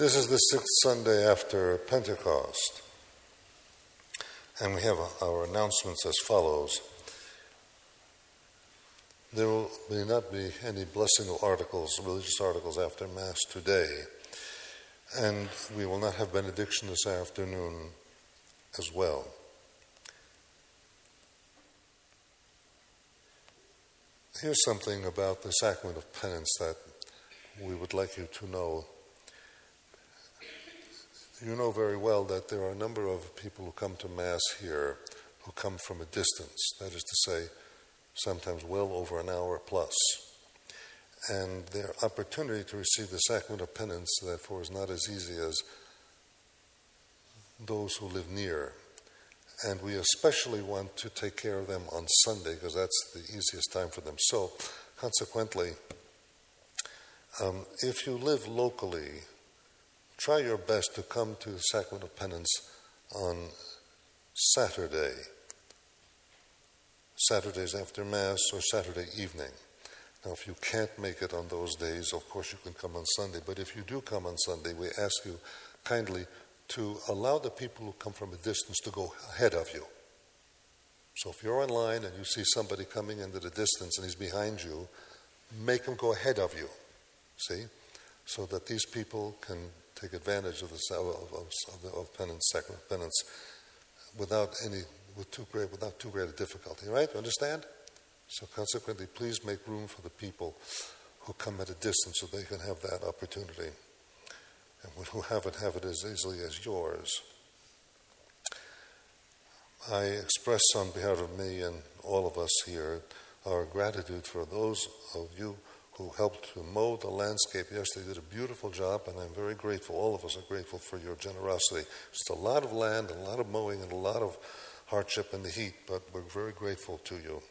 This is the sixth Sunday after Pentecost, and we have our announcements as follows. There will not be any blessing of articles, religious articles after Mass today, and we will not have benediction this afternoon as well. Here's something about the sacrament of penance that we would like you to know. You know very well that there are a number of people who come to Mass here who come from a distance, that is to say, sometimes well over an hour plus. And their opportunity to receive the sacrament of penance, therefore, is not as easy as those who live near. And we especially want to take care of them on Sunday because that's the easiest time for them. So, consequently, if you live locally, try your best to come to the sacrament of penance on Saturday. Saturdays after Mass or Saturday evening. Now, if you can't make it on those days, of course you can come on Sunday. But if you do come on Sunday, we ask you kindly to allow the people who come from a distance to go ahead of you. So if you're online and you see somebody coming into the distance and he's behind you, make him go ahead of you. See? So that these people can take advantage of penance, sacrament penance, without too great a difficulty. Right? You understand? So consequently, please make room for the people who come at a distance so they can have that opportunity, and who have it as easily as yours. I express on behalf of me and all of us here our gratitude for those of you who helped to mow the landscape yesterday. Did a beautiful job, and I'm very grateful. All of us are grateful for your generosity. Just a lot of land, a lot of mowing, and a lot of hardship in the heat, but we're very grateful to you.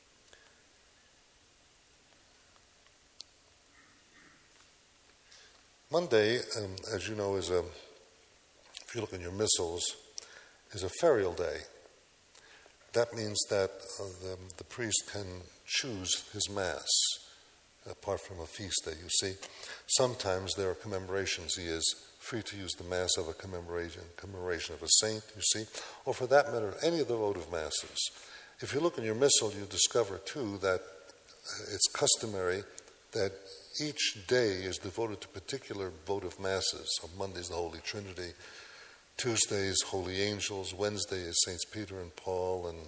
Monday, as you know, if you look in your missals, is a ferial day. That means that the priest can choose his Mass, apart from a feast day, you see. Sometimes there are commemorations. He is free to use the Mass of a commemoration of a saint, you see, or for that matter, any of the votive Masses. If you look in your missal, you discover, too, that it's customary that each day is devoted to particular votive Masses. So Monday's the Holy Trinity, Tuesday's Holy Angels, Wednesday is Saints Peter and Paul and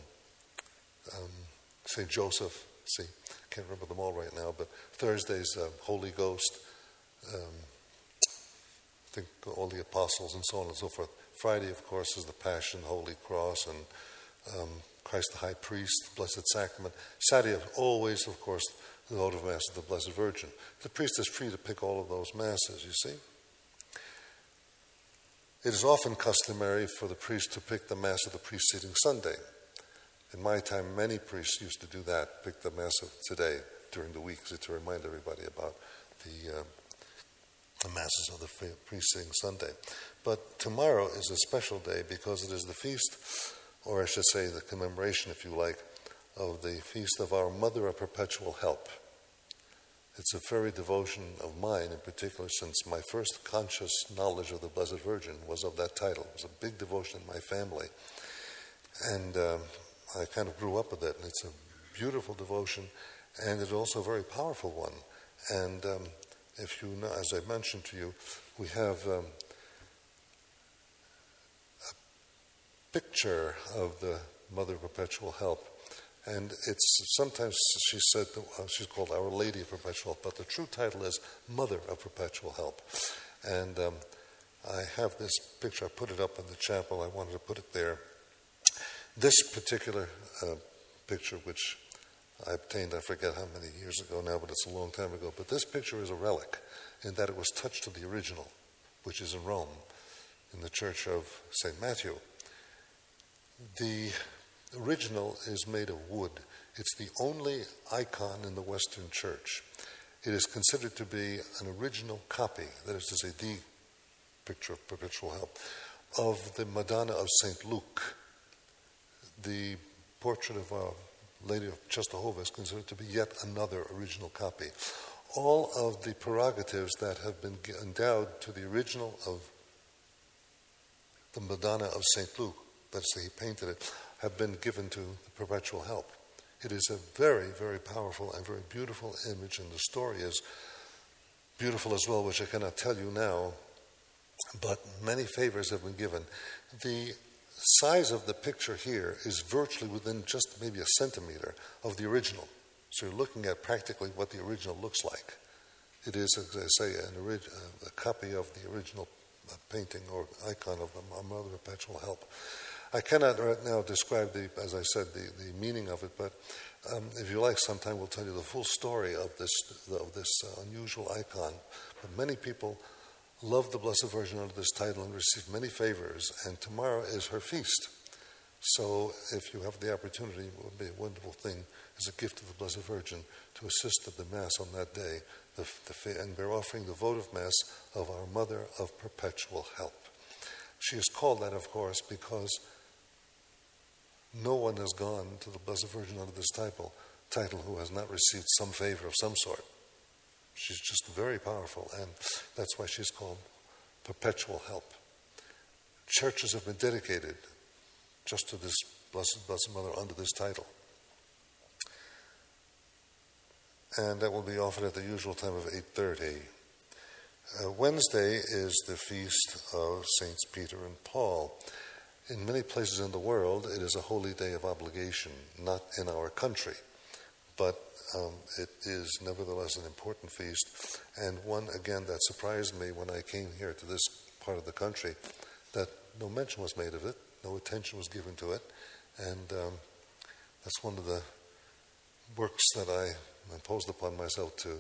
Saint Joseph. See, can't remember them all right now, but Thursday's Holy Ghost, I think all the apostles and so on and so forth. Friday, of course, is the Passion, Holy Cross, and Christ the High Priest, Blessed Sacrament. Saturday, always, of course, the votive Mass of the Blessed Virgin. The priest is free to pick all of those Masses, you see. It is often customary for the priest to pick the Mass of the preceding Sunday. In my time, many priests used to do that, pick the Mass of today during the week, to remind everybody about the Masses of the preceding Sunday. But tomorrow is a special day because it is the feast, or I should say the commemoration, if you like, of the feast of our Mother of Perpetual Help. It's a very devotion of mine in particular, since my first conscious knowledge of the Blessed Virgin was of that title. It was a big devotion in my family. And I kind of grew up with it. And it's a beautiful devotion, and it's also a very powerful one. And if you know, as I mentioned to you, we have a picture of the Mother of Perpetual Help. And it's sometimes she's called Our Lady of Perpetual Help, but the true title is Mother of Perpetual Help. And I have this picture. I put it up in the chapel. I wanted to put it there. This particular picture, which I obtained, I forget how many years ago now, but it's a long time ago. But this picture is a relic in that it was touched to the original, which is in Rome, in the Church of St. Matthew. The original is made of wood. It's the only icon in the Western Church. It is considered to be an original copy, that is to say, the picture of Perpetual Help, of the Madonna of St. Luke. The portrait of Our Lady of Czestochowa is considered to be yet another original copy. all of the prerogatives that have been endowed to the original of the Madonna of St. Luke, that's he painted it, have been given to the Perpetual Help. It is a very, very powerful and very beautiful image, and the story is beautiful as well, which I cannot tell you now, but many favors have been given. The size of the picture here is virtually within just maybe a centimeter of the original. So you're looking at practically what the original looks like. It is, as I say, a copy of the original painting or icon of Our Mother of Perpetual Help. I cannot right now describe, as I said, the meaning of it, but if you like, sometime we'll tell you the full story of this unusual icon. But many people love the Blessed Virgin under this title and receive many favors, and tomorrow is her feast. So if you have the opportunity, it would be a wonderful thing as a gift to the Blessed Virgin to assist at the Mass on that day. And we're offering the votive Mass of Our Mother of Perpetual Help. She is called that, of course, because no one has gone to the Blessed Virgin under this title who has not received some favor of some sort. She's just very powerful, and that's why she's called Perpetual Help. Churches have been dedicated just to this Blessed Mother under this title. And that will be offered at the usual time of 8:30. Wednesday is the feast of Saints Peter and Paul. In many places in the world, it is a holy day of obligation, not in our country, but it is nevertheless an important feast, and one, again, that surprised me when I came here to this part of the country, that no mention was made of it, no attention was given to it, and that's one of the works that I imposed upon myself to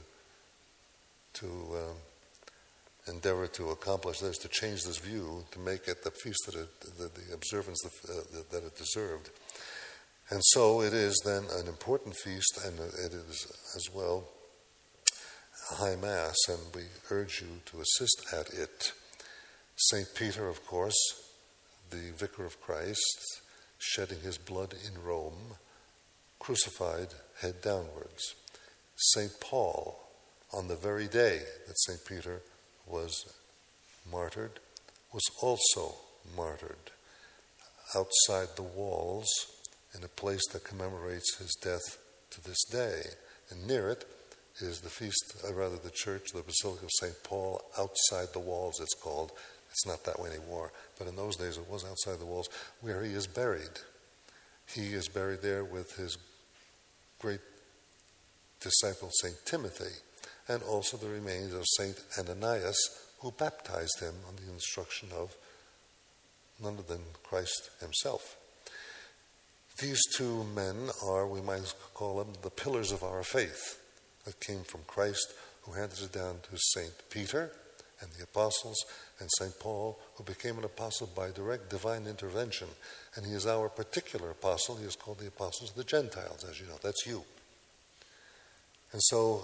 endeavor to accomplish, that is to change this view, to make it the feast the observance that it deserved. And so it is then an important feast, and it is as well a high Mass, and we urge you to assist at it. St. Peter, of course, the Vicar of Christ, shedding his blood in Rome, crucified head downwards. St. Paul, on the very day that St. Peter was martyred, was also martyred outside the walls in a place that commemorates his death to this day. And near it is the feast, the church, the Basilica of St. Paul, outside the walls it's called. It's not that way anymore, but in those days it was outside the walls, where he is buried. He is buried there with his great disciple St. Timothy, and also the remains of St. Ananias, who baptized him on the instruction of none other than Christ himself. These two men are, we might call them, the pillars of our faith that came from Christ, who handed it down to St. Peter and the apostles, and St. Paul, who became an apostle by direct divine intervention. And he is our particular apostle. He is called the Apostles of the Gentiles, as you know. That's you. And so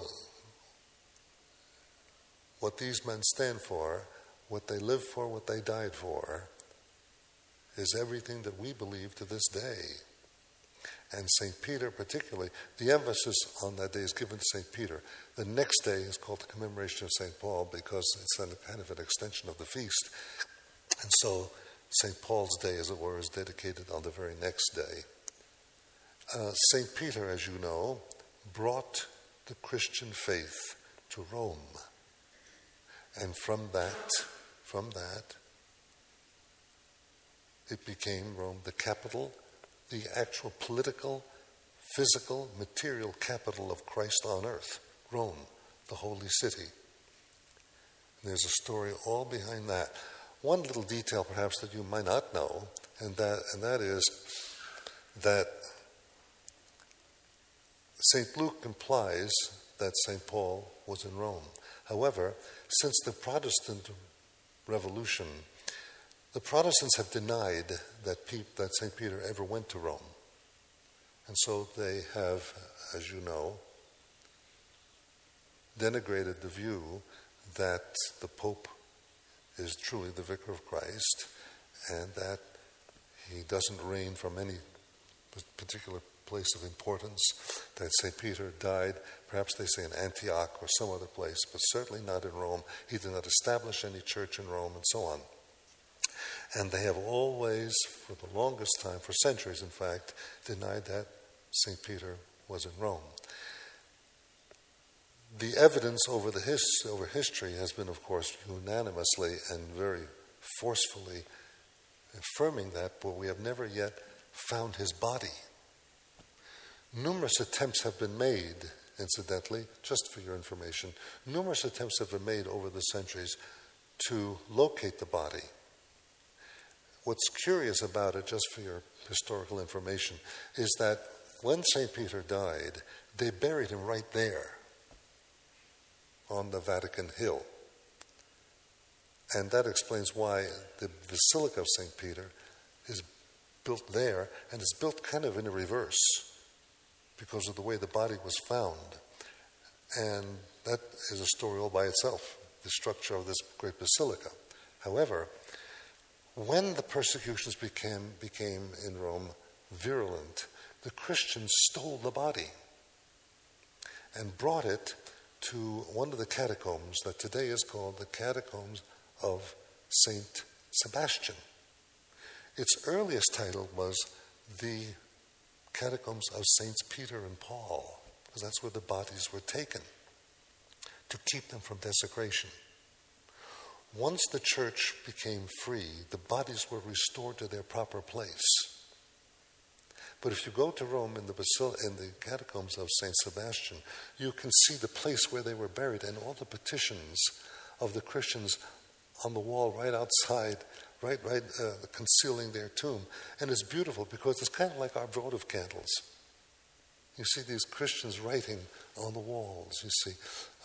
what these men stand for, what they lived for, what they died for, is everything that we believe to this day. And St. Peter particularly, the emphasis on that day is given to St. Peter. The next day is called the commemoration of St. Paul because it's a kind of an extension of the feast. And so St. Paul's day, as it were, is dedicated on the very next day. St. Peter, as you know, brought the Christian faith to Rome. And from that, it became Rome the capital, the actual political, physical, material capital of Christ on earth. Rome, the holy city. And there's a story all behind that. One little detail perhaps that you might not know, and that is that St. Luke implies that St. Paul was in Rome. However, since the Protestant Revolution, the Protestants have denied that St. Peter ever went to Rome. And so they have, as you know, denigrated the view that the Pope is truly the Vicar of Christ and that he doesn't reign from any particular place of importance, that St. Peter died, perhaps they say in Antioch or some other place, but certainly not in Rome. He did not establish any church in Rome, and so on. And they have always, for the longest time, for centuries in fact, denied that St. Peter was in Rome. The evidence over history has been, of course, unanimously and very forcefully affirming that, but we have never yet found his body. Numerous attempts have been made, incidentally, just for your information, numerous attempts have been made over the centuries to locate the body. What's curious about it, just for your historical information, is that when St. Peter died, they buried him right there on the Vatican Hill. And that explains why the Basilica of St. Peter is built there, and it's built kind of in a reverse because of the way the body was found. And that is a story all by itself, the structure of this great basilica. However, when the persecutions became in Rome virulent, the Christians stole the body and brought it to one of the catacombs that today is called the Catacombs of Saint Sebastian. Its earliest title was the Catacombs of Saints Peter and Paul, because that's where the bodies were taken to keep them from desecration. Once the church became free, the bodies were restored to their proper place. But if you go to Rome in the catacombs of St. Sebastian, you can see the place where they were buried and all the petitions of the Christians on the wall right outside, concealing their tomb. And it's beautiful because it's kind of like our votive candles. You see these Christians writing on the walls. You see,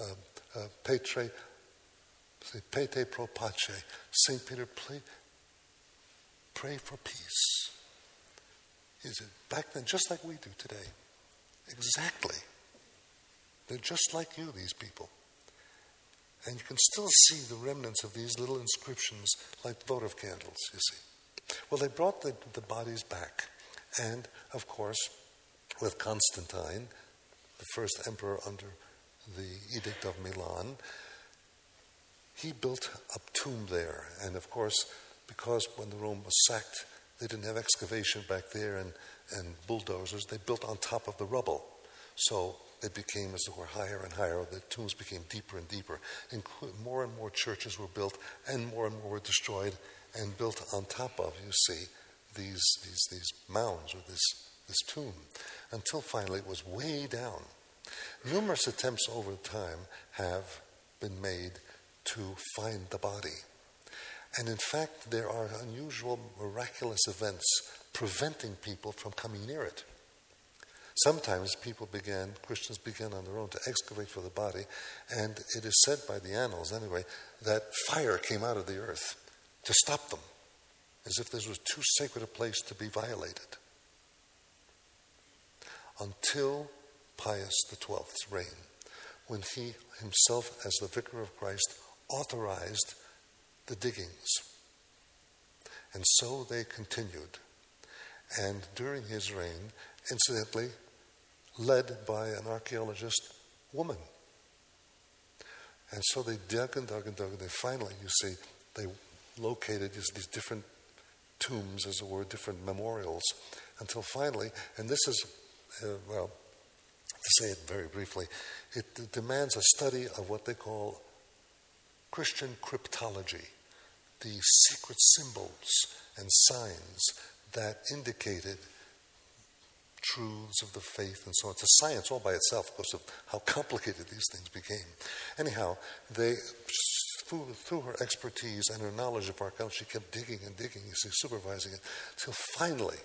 Pete pro pace, St. Peter, pray for peace. Is it back then, just like we do today? Exactly. They're just like you, these people. And you can still see the remnants of these little inscriptions like votive candles, you see. Well, they brought the bodies back. And, of course, with Constantine, the first emperor under the Edict of Milan, he built a tomb there. And, of course, because when the Rome was sacked, they didn't have excavation back there and bulldozers. They built on top of the rubble. So it became, as it were, higher and higher. The tombs became deeper and deeper. More and more churches were built, and more were destroyed and built on top of, you see, these mounds or this tomb, until finally it was way down. Numerous attempts over time have been made to find the body. And in fact, there are unusual, miraculous events preventing people from coming near it. Sometimes Christians began on their own to excavate for the body, and it is said by the annals anyway, that fire came out of the earth to stop them, as if this was too sacred a place to be violated. Until Pius XII's reign, when he himself, as the Vicar of Christ, authorized the diggings. And so they continued. And during his reign, incidentally, led by an archaeologist woman. And so they dug and dug and dug, and they finally, you see, they located these different tombs, as it were, different memorials, until finally, and this is, to say it very briefly, it demands a study of what they call Christian cryptology, the secret symbols and signs that indicated truths of the faith and so on. It's a science all by itself because of how complicated these things became. Anyhow, they, through her expertise and her knowledge of archaeology, she kept digging and digging, you see, supervising it, till finally,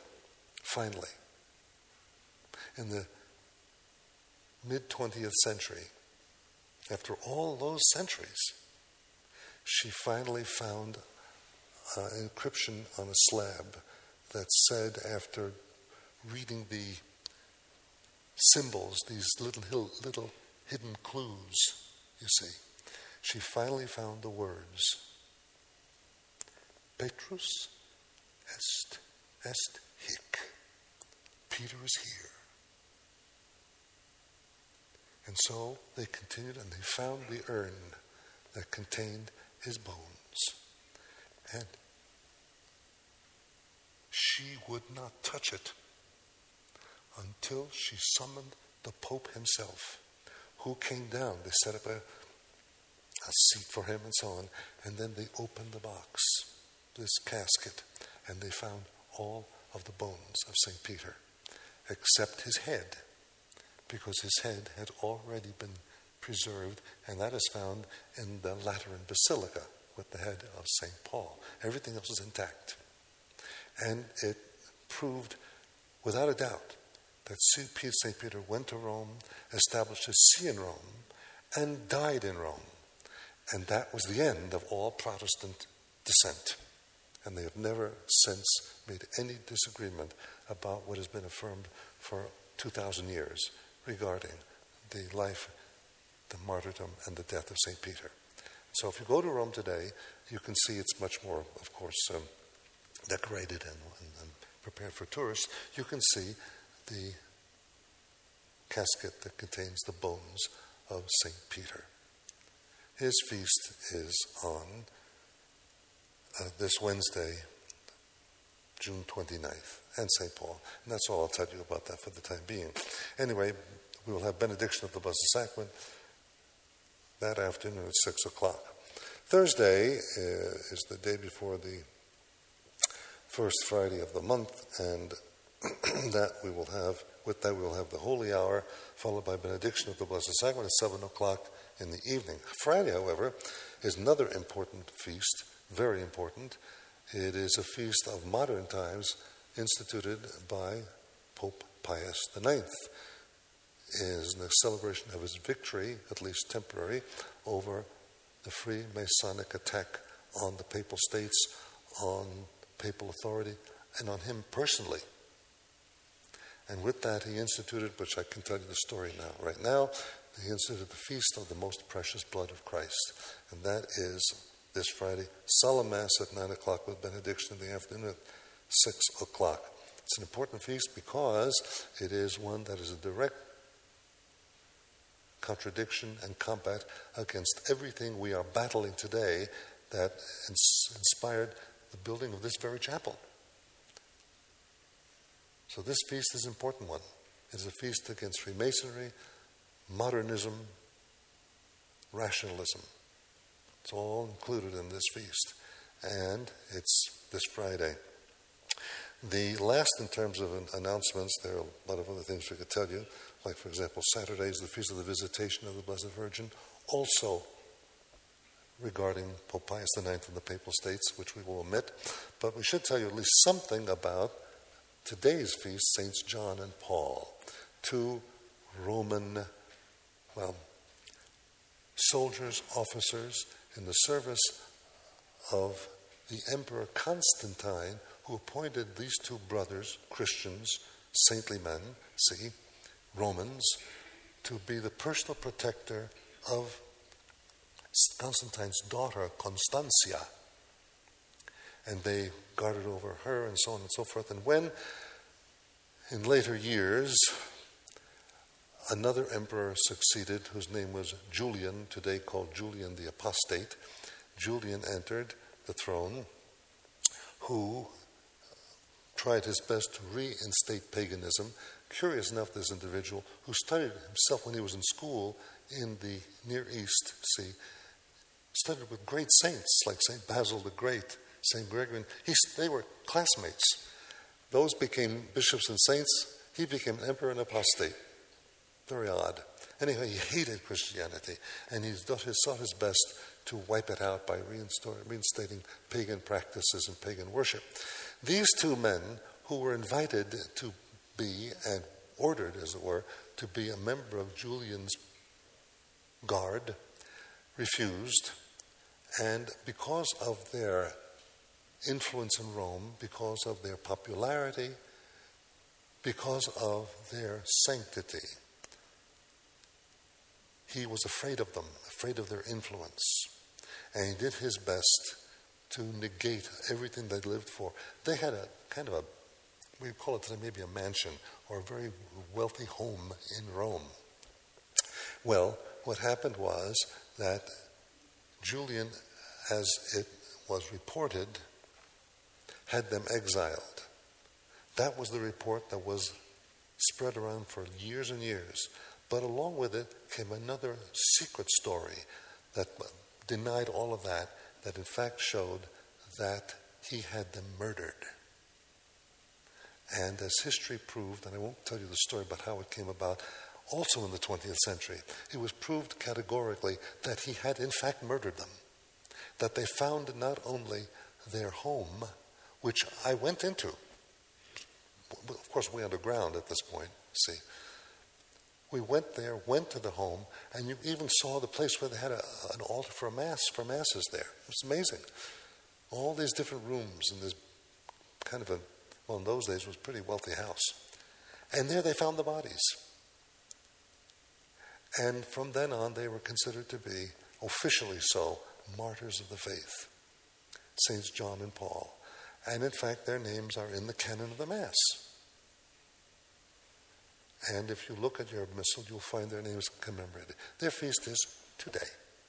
in the mid-20th century, after all those centuries, she finally found an inscription on a slab that said, after reading the symbols, these little hidden clues, you see, she finally found the words, Petrus est hic, Peter is here. And so they continued, and they found the urn that contained his bones. And she would not touch it until she summoned the Pope himself, who came down. They set up a seat for him and so on, and then they opened the box, this casket, and they found all of the bones of St. Peter, except his head, because his head had already been preserved, and that is found in the Lateran Basilica with the head of St. Paul. Everything else is intact. And it proved, without a doubt, that St. Peter went to Rome, established his see in Rome, and died in Rome. And that was the end of all Protestant dissent. And they have never since made any disagreement about what has been affirmed for 2,000 years regarding the life, the martyrdom, and the death of St. Peter. So if you go to Rome today, you can see it's much more, of course, decorated and prepared for tourists. You can see the casket that contains the bones of St. Peter. His feast is on this Wednesday, June 29th, and St. Paul. And that's all I'll tell you about that for the time being. Anyway, we will have benediction of the Blessed Sacrament that afternoon at 6 o'clock. Thursday is the day before the first Friday of the month, and that we will have, with that we will have the Holy Hour, followed by benediction of the Blessed Sacrament at 7 o'clock in the evening. Friday, however, is another important feast, very important. It is a feast of modern times instituted by Pope Pius IX. It is the celebration of his victory, at least temporary, over the Freemasonic attack on the Papal States, on papal authority, and on him personally. And with that, he instituted, which I can tell you the story now, right now, he instituted the Feast of the Most Precious Blood of Christ. And that is this Friday, solemn Mass at 9 o'clock with benediction in the afternoon at 6 o'clock. It's an important feast because it is one that is a direct contradiction and combat against everything we are battling today that inspired the building of this very chapel. So this feast is an important one. It is a feast against Freemasonry, modernism, rationalism. It's all included in this feast. And it's this Friday. The last in terms of announcements, there are a lot of other things we could tell you. Like, for example, Saturday is the Feast of the Visitation of the Blessed Virgin. Also regarding Pope Pius IX and the Papal States, which we will omit. But we should tell you at least something about today's feast, Saints John and Paul, two Roman, soldiers, officers in the service of the Emperor Constantine, who appointed these two brothers, Christians, saintly men, Romans, to be the personal protector of Constantine's daughter, Constantia. And they guarded over her and so on and so forth. And when, in later years, another emperor succeeded, whose name was Julian, today called Julian the Apostate, Julian entered the throne, who tried his best to reinstate paganism. Curious enough, this individual, who studied himself when he was in school in the Near East, studied with great saints like St. Basil the Great, St. Gregory. They were classmates. Those became bishops and saints. He became an emperor and apostate. Very odd. Anyway, he hated Christianity, and he sought his best to wipe it out by reinstating pagan practices and pagan worship. These two men, who were invited to be, and ordered, as it were, to be a member of Julian's guard, refused, and because of their influence in Rome, because of their popularity, because of their sanctity, he was afraid of them, afraid of their influence, and he did his best to negate everything they lived for. They had a kind of a we call it today maybe a mansion or a very wealthy home in Rome. Well, what happened was that Julian, as it was reported, had them exiled. That was the report that was spread around for years and years. But along with it came another secret story that denied all of that in fact showed that he had them murdered. And as history proved, and I won't tell you the story about how it came about, also in the 20th century, it was proved categorically that he had in fact murdered them. That they found not only their home, which I went into, of course way underground at this point, see. We went there, went to the home, and you even saw the place where they had an altar for masses there. It was amazing. All these different rooms in this kind of well, in those days it was a pretty wealthy house. And there they found the bodies. And from then on they were considered to be, officially so, martyrs of the faith. Saints John and Paul. And in fact their names are in the canon of the Mass. And if you look at your missal, you'll find their names commemorated. Their feast is today.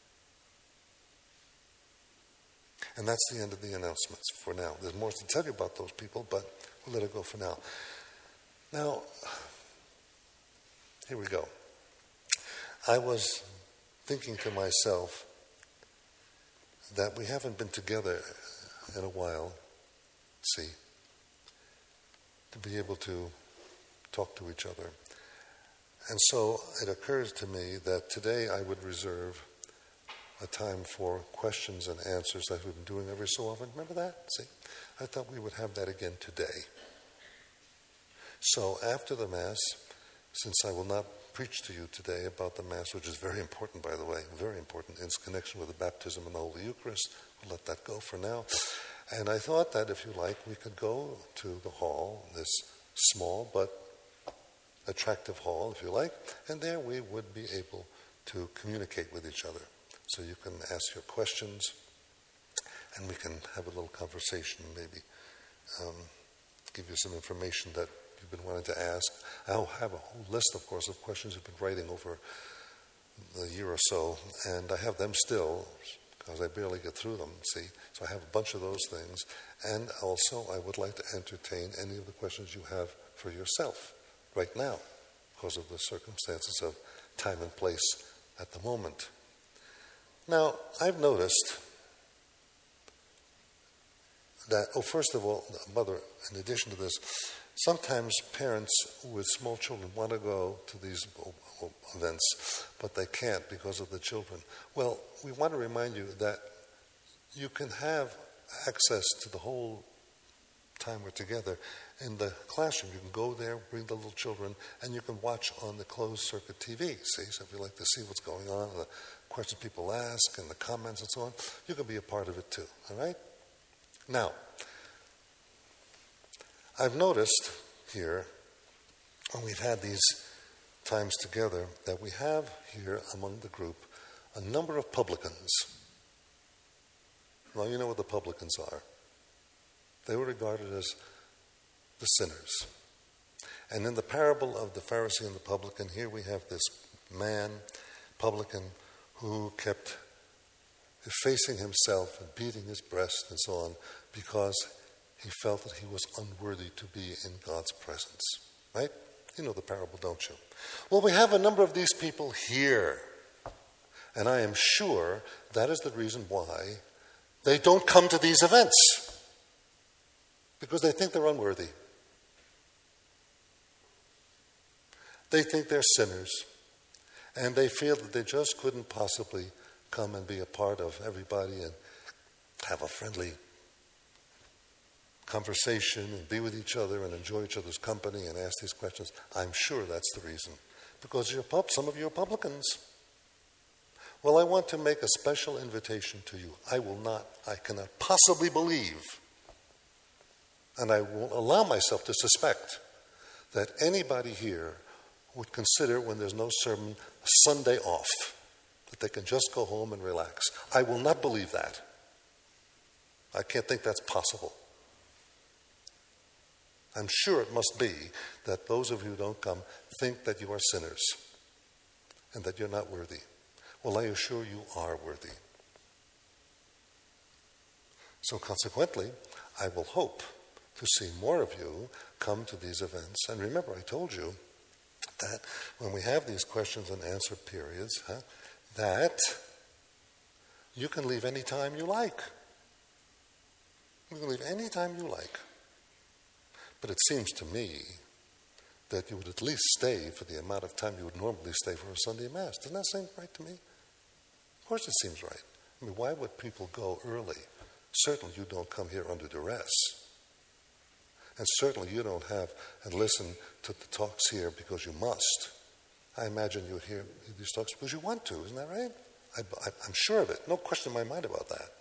And that's the end of the announcements for now. There's more to tell you about those people, but we'll let it go for now. Now, here we go. I was thinking to myself that we haven't been together in a while, see, to be able to talk to each other. And so it occurs to me that today I would reserve a time for questions and answers that we've been doing every so often. Remember that? See? I thought we would have that again today. So after the Mass, since I will not preach to you today about the Mass, which is very important, by the way, very important in its connection with the baptism and the Holy Eucharist, we'll let that go for now. And I thought that if you like, we could go to the hall, this small but attractive hall, if you like, and there we would be able to communicate with each other. So you can ask your questions, and we can have a little conversation, maybe give you some information that you've been wanting to ask. I'll have a whole list, of course, of questions you've been writing over the year or so, and I have them still, because I barely get through them, see? So I have a bunch of those things. And also, I would like to entertain any of the questions you have for yourself right now, because of the circumstances of time and place at the moment. Now, I've noticed that, first of all, Mother, in addition to this, sometimes parents with small children want to go to these events, but they can't because of the children. Well, we want to remind you that you can have access to the whole time we're together in the classroom. You can go there, bring the little children, and you can watch on the closed circuit TV. See, so if you like to see what's going on, the questions people ask, and the comments and so on, you can be a part of it too. All right? Now, I've noticed here, when we've had these times together, that we have here among the group a number of publicans. Well, you know what the publicans are. They were regarded as the sinners. And in the parable of the Pharisee and the publican, here we have this man, publican, who kept effacing himself and beating his breast and so on because he felt that he was unworthy to be in God's presence. Right? You know the parable, don't you? Well, we have a number of these people here. And I am sure that is the reason why they don't come to these events. Because they think they're unworthy. They think they're sinners. And they feel that they just couldn't possibly come and be a part of everybody and have a friendly conversation and be with each other and enjoy each other's company and ask these questions. I'm sure that's the reason. Because some of you are publicans. Well, I want to make a special invitation to you. I cannot possibly believe, and I won't allow myself to suspect, that anybody here would consider, when there's no sermon, a Sunday off, that they can just go home and relax. I will not believe that. I can't think that's possible. I'm sure it must be that those of you who don't come think that you are sinners and that you're not worthy. Well, I assure you are worthy. So consequently, I will hope to see more of you come to these events. And remember, I told you that when we have these questions and answer periods, that you can leave any time you like. You can leave any time you like. But it seems to me that you would at least stay for the amount of time you would normally stay for a Sunday Mass. Doesn't that seem right to me? Of course it seems right. I mean, why would people go early? Certainly you don't come here under duress. And certainly you don't have and listen to the talks here because you must. I imagine you would hear these talks because you want to, isn't that right? I'm sure of it. No question in my mind about that.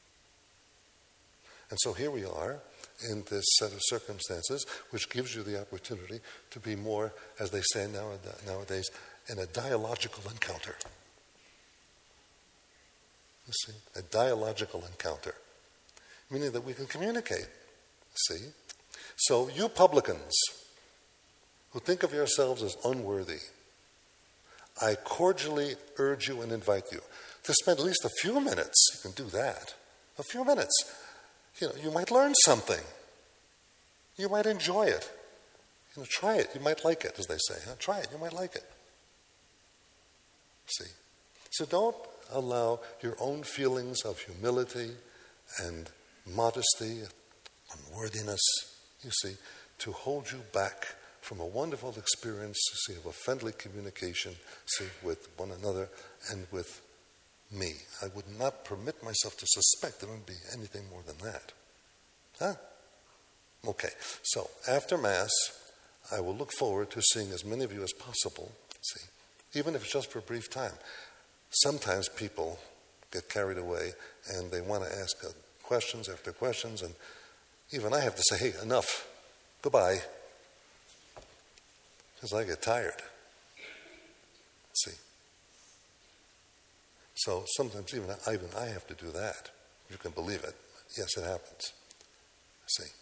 And so here we are in this set of circumstances which gives you the opportunity to be more, as they say nowadays, in a dialogical encounter. You see, a dialogical encounter. Meaning that we can communicate. See? So you publicans who think of yourselves as unworthy, I cordially urge you and invite you to spend at least a few minutes. You can do that. A few minutes. You might learn something. You might enjoy it. Try it. You might like it, as they say. Try it. You might like it. See? So don't allow your own feelings of humility and modesty, unworthiness, you see, to hold you back from a wonderful experience, see, of a friendly communication, see, with one another and with me. I would not permit myself to suspect there would be anything more than that. Huh? Okay, so after Mass, I will look forward to seeing as many of you as possible, see, even if it's just for a brief time. Sometimes people get carried away and they want to ask questions after questions, and even I have to say, hey, enough, goodbye, because I get tired. See? So sometimes even I have to do that. You can believe it. Yes, it happens. See?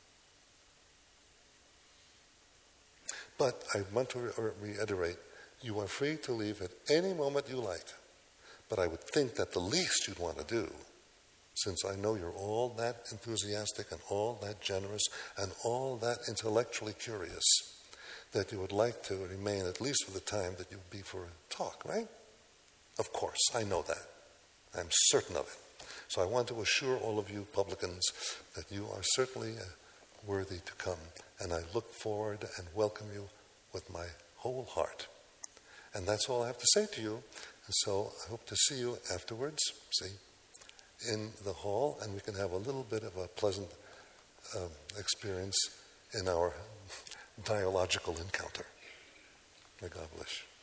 But I want to reiterate, you are free to leave at any moment you like. But I would think that the least you'd want to do, since I know you're all that enthusiastic and all that generous and all that intellectually curious, that you would like to remain at least for the time that you'd be for a talk, right? Of course, I know that. I'm certain of it. So I want to assure all of you publicans that you are certainly worthy to come, and I look forward and welcome you with my whole heart. And that's all I have to say to you. And so I hope to see you afterwards, see, in the hall, and we can have a little bit of a pleasant experience in our dialogical encounter. May God bless you.